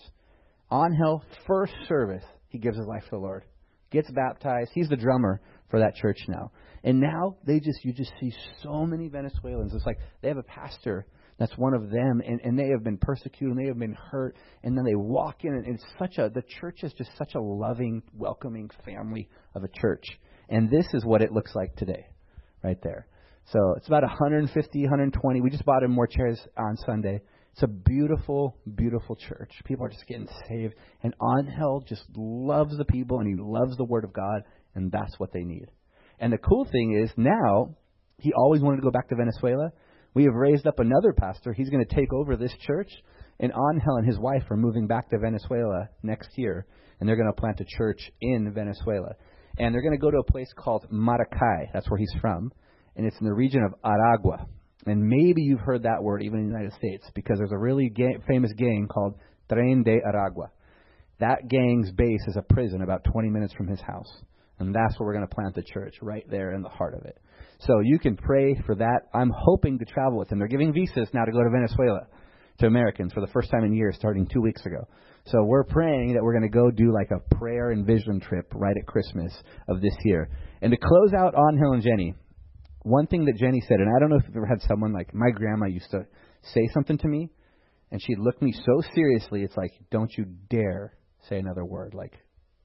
Angel, first service, he gives his life to the Lord. Gets baptized. He's the drummer for that church now. And now you just see so many Venezuelans. It's like they have a pastor that's one of them, and they have been persecuted, and they have been hurt, and then they walk in, and the church is just such a loving, welcoming family of a church. And this is what it looks like today, right there. So it's about 150, 120. We just bought him more chairs on Sunday. It's a beautiful, beautiful church. People are just getting saved. And Angel just loves the people, and he loves the Word of God, and that's what they need. And the cool thing is now, he always wanted to go back to Venezuela. We have raised up another pastor. He's going to take over this church. And Angel and his wife are moving back to Venezuela next year, and they're going to plant a church in Venezuela. And they're going to go to a place called Maracay. That's where he's from. And it's in the region of Aragua. And maybe you've heard that word even in the United States because there's a really famous gang called Tren de Aragua. That gang's base is a prison about 20 minutes from his house. And that's where we're going to plant the church, right there in the heart of it. So you can pray for that. I'm hoping to travel with them. They're giving visas now to go to Venezuela to Americans for the first time in years starting 2 weeks ago. So we're praying that we're going to go do like a prayer and vision trip right at Christmas of this year. And to close out Angel and Jenny, one thing that Jenny said, and I don't know if you've ever had someone like my grandma used to say something to me, and she'd look me so seriously, it's like, don't you dare say another word. Like,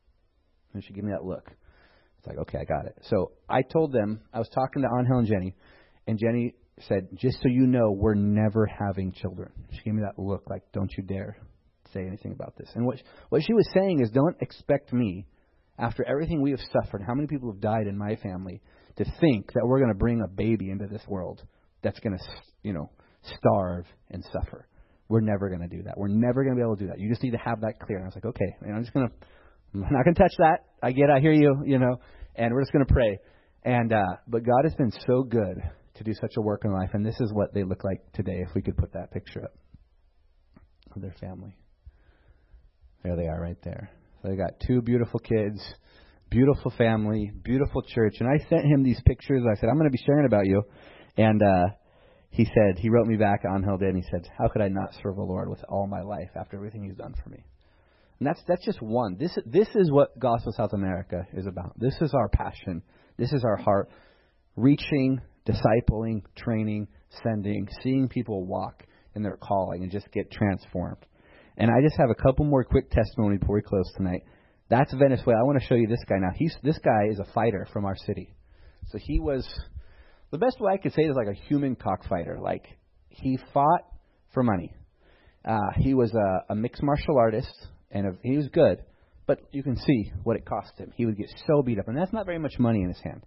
and she'd give me that look. It's like, okay, I got it. So I told them, I was talking to Angel and Jenny said, just so you know, we're never having children. She gave me that look like, don't you dare say anything about this. And what she was saying is, don't expect me, after everything we have suffered, how many people have died in my family, to think that we're going to bring a baby into this world that's going to, starve and suffer. We're never going to do that. We're never going to be able to do that. You just need to have that clear. And I was like, okay, I'm not going to touch that. I hear you, and we're just going to pray. And but God has been so good to do such a work in life, and this is what they look like today. If we could put that picture up of their family. There they are right there. So they got 2 beautiful kids, beautiful family, beautiful church. And I sent him these pictures. I said, I'm going to be sharing about you. And he wrote me back, Angel did, and he said, how could I not serve the Lord with all my life after everything he's done for me? And that's just one. This is what Gospel South America is about. This is our passion. This is our heart. Reaching, discipling, training, sending, seeing people walk in their calling and just get transformed. And I just have a couple more quick testimony before we close tonight. That's Venezuela. I want to show you this guy now. This guy is a fighter from our city. So he was, the best way I could say it is like a human cockfighter. Like, he fought for money. He was a mixed martial artist, and he was good. But you can see what it cost him. He would get so beat up, and that's not very much money in his hand.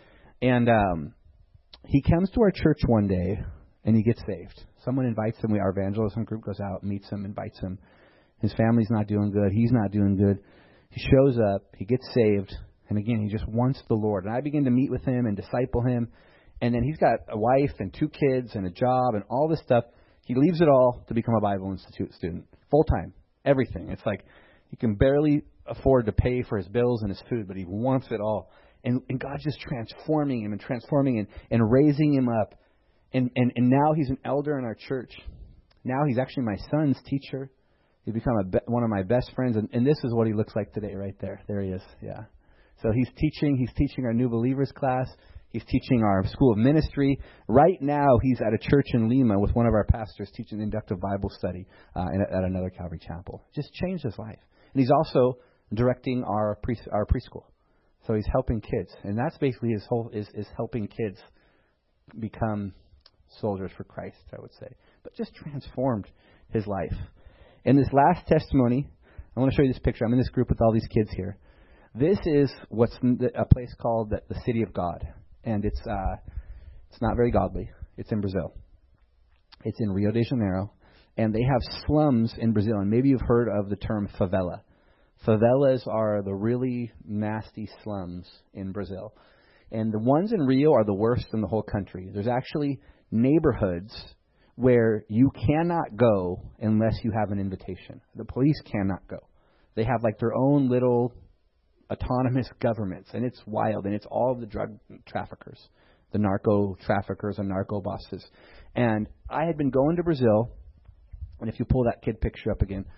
And he comes to our church one day, and he gets saved. Someone invites him. Our evangelism group goes out, meets him, invites him. His family's not doing good. He's not doing good. He shows up, he gets saved, and again, he just wants the Lord. And I begin to meet with him and disciple him. And then he's got a wife and 2 kids and a job and all this stuff. He leaves it all to become a Bible Institute student, full-time, everything. It's like he can barely afford to pay for his bills and his food, but he wants it all. And God's just transforming him and raising him up. And now he's an elder in our church. Now he's actually my son's teacher. He's become one of my best friends. And this is what he looks like today right there. There he is, yeah. So he's teaching our new believers class. He's teaching our school of ministry. Right now, he's at a church in Lima with one of our pastors teaching inductive Bible study at another Calvary Chapel. Just changed his life. And he's also directing our preschool. So he's helping kids. And that's basically his whole, is helping kids become soldiers for Christ, I would say. But just transformed his life. In this last testimony, I want to show you this picture. I'm in this group with all these kids here. This is what's a place called the City of God. And it's not very godly. It's in Brazil. It's in Rio de Janeiro. And they have slums in Brazil. And maybe you've heard of the term favela. Favelas are the really nasty slums in Brazil. And the ones in Rio are the worst in the whole country. There's actually neighborhoods where you cannot go unless you have an invitation. The police cannot go. They have like their own little autonomous governments, and it's wild, and it's all of the drug traffickers, the narco traffickers and narco bosses. And I had been going to Brazil, and if you pull that kid picture up again,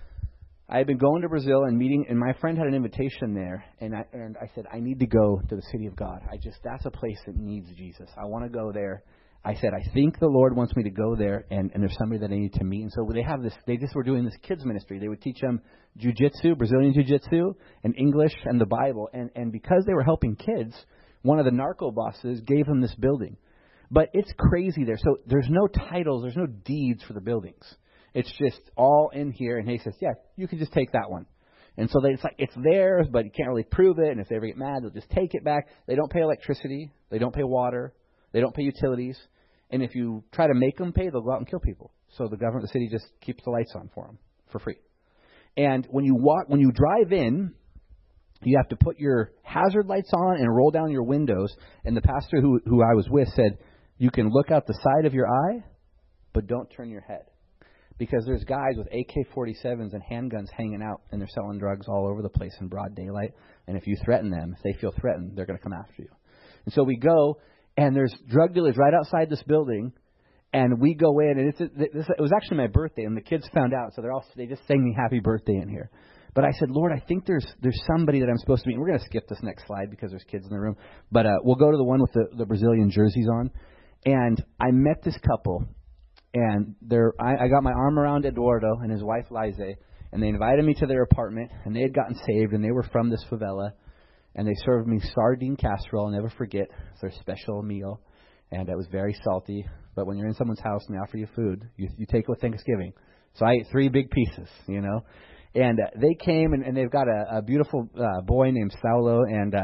I had been going to Brazil and meeting, and my friend had an invitation there, and I said, I need to go to the City of God. That's a place that needs Jesus. I want to go there. I said, I think the Lord wants me to go there, and there's somebody that I need to meet. And so they just were doing this kids ministry. They would teach them jiu-jitsu, Brazilian jiu-jitsu, and English and the Bible. And because they were helping kids, one of the narco bosses gave them this building. But it's crazy there. So there's no titles, there's no deeds for the buildings. It's just all in here. And he says, yeah, you can just take that one. And so it's theirs, but you can't really prove it. And if they ever get mad, they'll just take it back. They don't pay electricity. They don't pay water. They don't pay utilities. And if you try to make them pay, they'll go out and kill people. So the city just keeps the lights on for them for free. And when you drive in, you have to put your hazard lights on and roll down your windows. And the pastor who I was with said, you can look out the side of your eye, but don't turn your head. Because there's guys with AK-47s and handguns hanging out, and they're selling drugs all over the place in broad daylight. And if you threaten them, if they feel threatened, they're going to come after you. And so we go, and there's drug dealers right outside this building, and we go in, and it was actually my birthday, and the kids found out, so they just sang me happy birthday in here. But I said, Lord, I think there's somebody that I'm supposed to meet. And we're going to skip this next slide because there's kids in the room. But we'll go to the one with the Brazilian jerseys on. And I met this couple, and I got my arm around Eduardo and his wife, Lize, and they invited me to their apartment, and they had gotten saved, and they were from this favela. And they served me sardine casserole. I'll never forget. It's their special meal. And it was very salty. But when you're in someone's house and they offer you food, you take it with Thanksgiving. So I ate 3 big pieces, you know. And they came, and they've got a beautiful boy named Saulo. And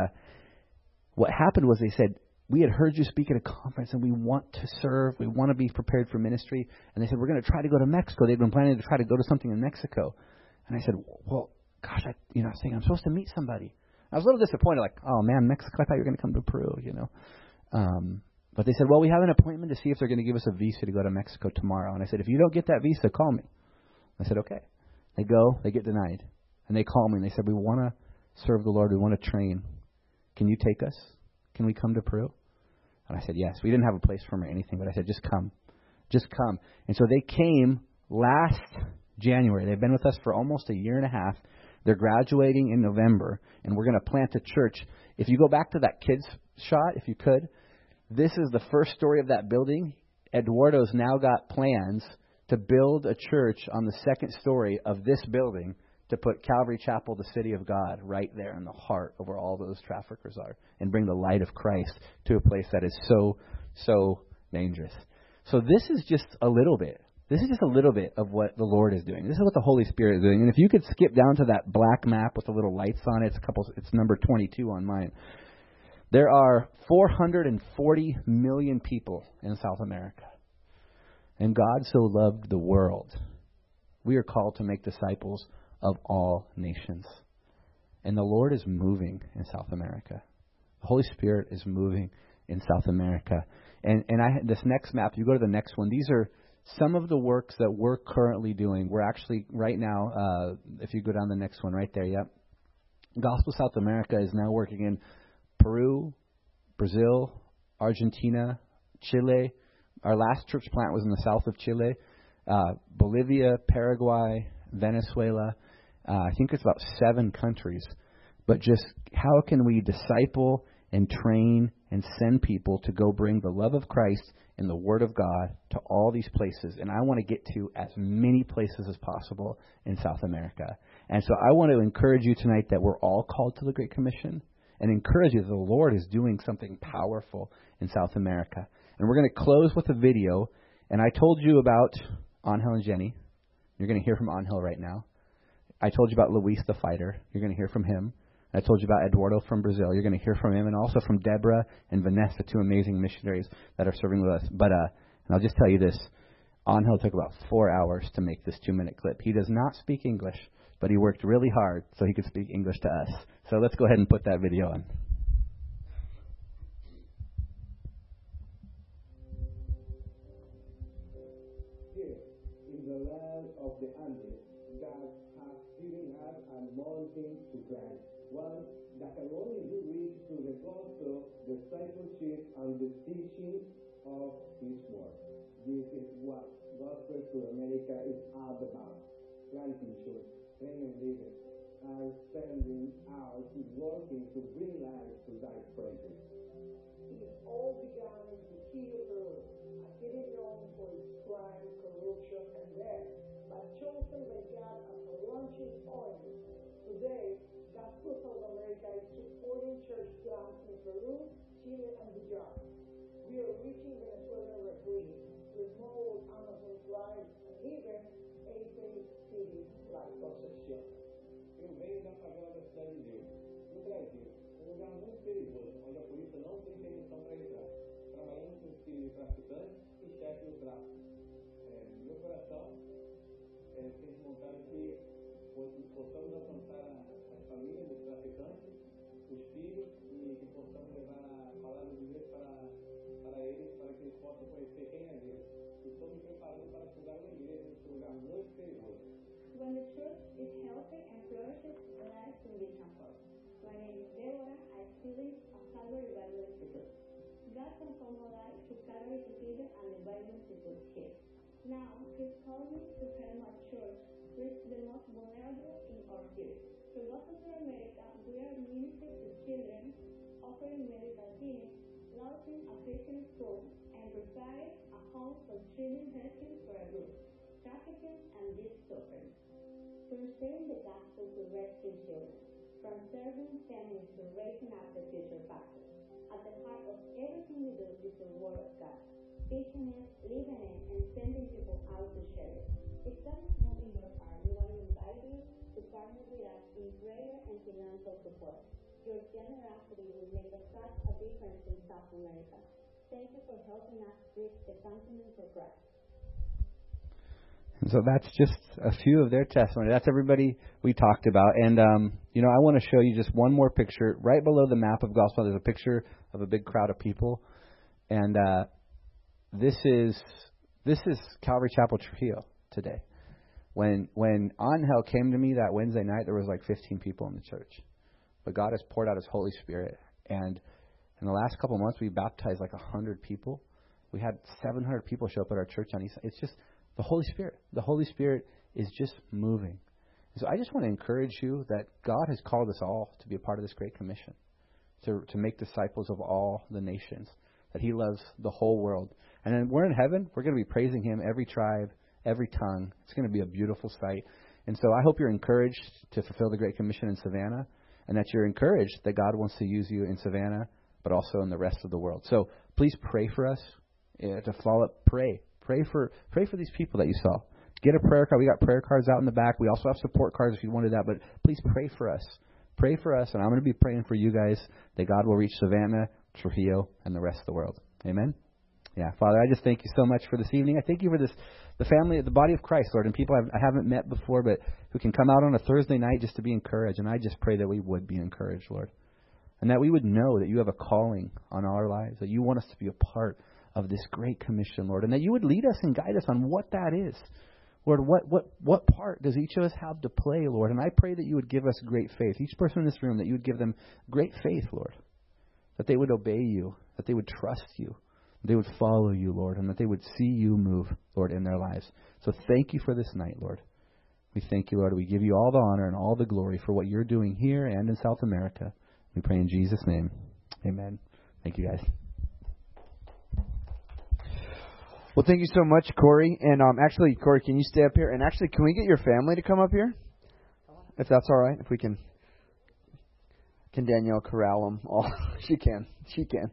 what happened was they said, we had heard you speak at a conference, and we want to serve. We want to be prepared for ministry. And they said, we're going to try to go to Mexico. They'd been planning to try to go to something in Mexico. And I said, well, gosh, I was saying I'm supposed to meet somebody. I was a little disappointed, like, oh, man, Mexico, I thought you were going to come to Peru, you know. But they said, well, we have an appointment to see if they're going to give us a visa to go to Mexico tomorrow. And I said, if you don't get that visa, call me. I said, okay. They go, they get denied. And they call me, and they said, we want to serve the Lord. We want to train. Can you take us? Can we come to Peru? And I said, yes. We didn't have a place for them or anything, but I said, just come. Just come. And so they came last January. They've been with us for almost a year and a half. They're graduating in November, and we're going to plant a church. If you go back to that kids shot, if you could, this is the first story of that building. Eduardo's now got plans to build a church on the second story of this building to put Calvary Chapel, the City of God, right there in the heart of where all those traffickers are, and bring the light of Christ to a place that is so, so dangerous. So this is just a little bit. This is just a little bit of what the Lord is doing. This is what the Holy Spirit is doing. And if you could skip down to that black map with the little lights on it, it's number 22 on mine. There are 440 million people in South America. And God so loved the world. We are called to make disciples of all nations. And the Lord is moving in South America. The Holy Spirit is moving in South America. And this next map, you go to the next one, these are some of the works that we're currently doing. We're actually, right now, if you go down the next one right there, yep. Gospel South America is now working in Peru, Brazil, Argentina, Chile. Our last church plant was in the south of Chile, Bolivia, Paraguay, Venezuela. I think it's about 7 countries. But just how can we disciple and train and send people to go bring the love of Christ and the Word of God to all these places? And I want to get to as many places as possible in South America. And so I want to encourage you tonight that we're all called to the Great Commission, and encourage you that the Lord is doing something powerful in South America. And we're going to close with a video. And I told you about Angel and Jenny. You're going to hear from Angel right now. I told you about Luis the fighter. You're going to hear from him. I told you about Eduardo from Brazil. You're going to hear from him, and also from Deborah and Vanessa, 2 amazing missionaries that are serving with us. But and I'll just tell you this. Angel took about 4 hours to make this 2-minute clip. He does not speak English, but he worked really hard so he could speak English to us. So let's go ahead and put that video on. Here, in the land of the Andes, God has given us a mountain to climb. One that can only be reached through the gospel, discipleship, and the teaching of His Word. This is what Gospel to America is all about. Planting church, training leaders, and sending out working to bring life to God's presence. It all began in Trujillo, Peru, a city known for its crime, corruption, and death, but chosen by God as a launching point. Today, Gospel South America is supporting church plants in Peru, Chile, and beyond. We are reaching Venezuelan refugees, remote Amazon tribes, and even atheist cities like Concepcion. Eu venho da favela da Cidade de Deus, no Brasil, um lugar muito perigoso, onde a polícia não tem permissão para entrar. Trabalhando com os filhos de traficantes e chefes do tráfico. No meu coração, tem vontade que possamos alcançar as famílias dos traficantes, os filhos, e que possamos levar a palavra de Deus para eles, para que eles possam conhecer quem é Deus. Estou me preparando para fundar uma igreja nesse lugar muito perigoso. When the church is healthy and flourishes, life can be transformed. My name is Deborah. I student of Calvary Bible Institute. God transformed my life to Calvary together and the Bible Institute here. Now, He's called me to help my church reach the most vulnerable in our city. Through Gospel to America, we are ministering to children, offering medical clinics, launching a Christian school, and preparing a home for children searching for a good, trafficking, and youth suffering. From sharing the gospel to rescue children, from serving families to raising up the future pastors. At the heart of everything we do is the Word of God, teaching it, living it, and sending people out to share it. If God is moving your heart, we want to invite you to partner with us in prayer and financial support. Your generosity will make such a difference in South America. Thank you for helping us reach the continent for Christ. And so that's just a few of their testimony. That's everybody we talked about. And, I want to show you just one more picture. Right below the map of Gospel, there's a picture of a big crowd of people. And this is Calvary Chapel Trujillo today. When Angel came to me that Wednesday night, there was like 15 people in the church. But God has poured out His Holy Spirit. And in the last couple of months, we baptized like 100 people. We had 700 people show up at our church on East. It's just the Holy Spirit. The Holy Spirit is just moving. So I just want to encourage you that God has called us all to be a part of this Great Commission, to make disciples of all the nations, that He loves the whole world. And then we're in heaven. We're going to be praising Him, every tribe, every tongue. It's going to be a beautiful sight. And so I hope you're encouraged to fulfill the Great Commission in Savannah, and that you're encouraged that God wants to use you in Savannah, but also in the rest of the world. So please pray for us. To follow up, pray for these people that you saw. Get a prayer card. We got prayer cards out in the back. We also have support cards if you wanted that. But please pray for us. Pray for us, and I'm going to be praying for you guys that God will reach Savannah, Trujillo, and the rest of the world. Amen. Yeah, Father, I just thank you so much for this evening. I thank you for the family, the body of Christ, Lord, and people I haven't met before, but who can come out on a Thursday night just to be encouraged. And I just pray that we would be encouraged, Lord, and that we would know that you have a calling on our lives, that you want us to be a part of this great commission, Lord, and that you would lead us and guide us on what that is. Lord, what part does each of us have to play, Lord? And I pray that you would give us great faith. Each person in this room, that you would give them great faith, Lord, that they would obey you, that they would trust you, they would follow you, Lord, and that they would see you move, Lord, in their lives. So thank you for this night, Lord. We thank you, Lord. We give you all the honor and all the glory for what you're doing here and in South America. We pray in Jesus' name. Amen. Thank you, guys. Well, thank you so much, Corey. And actually, Corey, can you stay up here? And actually, can we get your family to come up here? If that's all right. If we can. Can Danielle corral them all? She can. She can.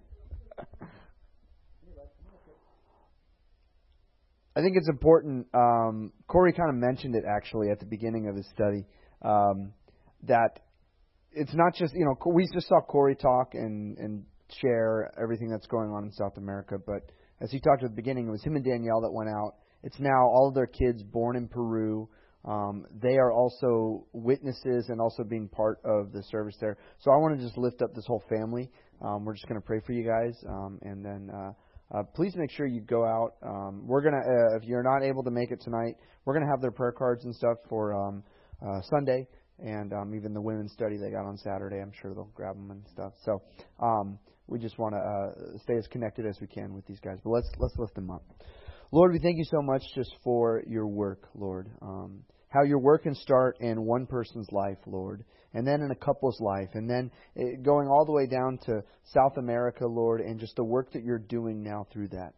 I think it's important. Corey kind of mentioned it actually at the beginning of his study, that it's not just, we just saw Corey talk and share everything that's going on in South America, but as he talked at the beginning, it was him and Danielle that went out. It's now all of their kids born in Peru. They are also witnesses and also being part of the service there. So I want to just lift up this whole family. We're just going to pray for you guys, and then please make sure you go out. We're gonna, if you're not able to make it tonight, we're gonna have their prayer cards and stuff for Sunday, and even the women's study they got on Saturday. I'm sure they'll grab them and stuff. So we just want to stay as connected as we can with these guys. But let's lift them up. Lord, we thank you so much just for your work, Lord. How your work can start in one person's life, Lord, and then in a couple's life, and then going all the way down to South America, Lord, and just the work that you're doing now through that.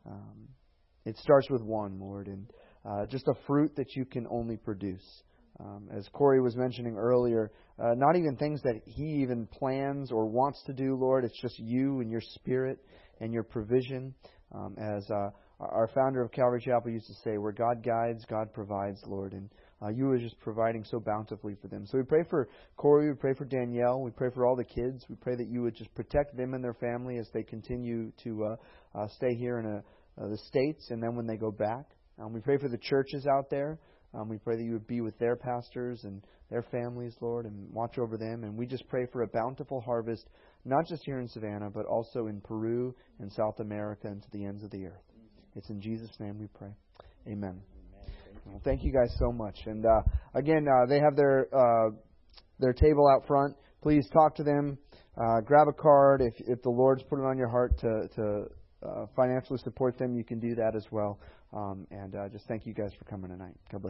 It starts with one, Lord, and just a fruit that you can only produce. As Corey was mentioning earlier, not even things that he even plans or wants to do, Lord. It's just you and your Spirit and your provision. As our founder of Calvary Chapel used to say, where God guides, God provides, Lord. And you are just providing so bountifully for them. So we pray for Corey, we pray for Danielle, we pray for all the kids. We pray that you would just protect them and their family as they continue to stay here in the States and then when they go back. We pray for the churches out there. We pray that you would be with their pastors and their families, Lord, and watch over them. And we just pray for a bountiful harvest, not just here in Savannah, but also in Peru and South America and to the ends of the earth. It's in Jesus' name we pray. Amen. Well, thank you guys so much. And again, they have their table out front. Please talk to them. Grab a card. If the Lord's put it on your heart to financially support them, you can do that as well. And just thank you guys for coming tonight. God bless.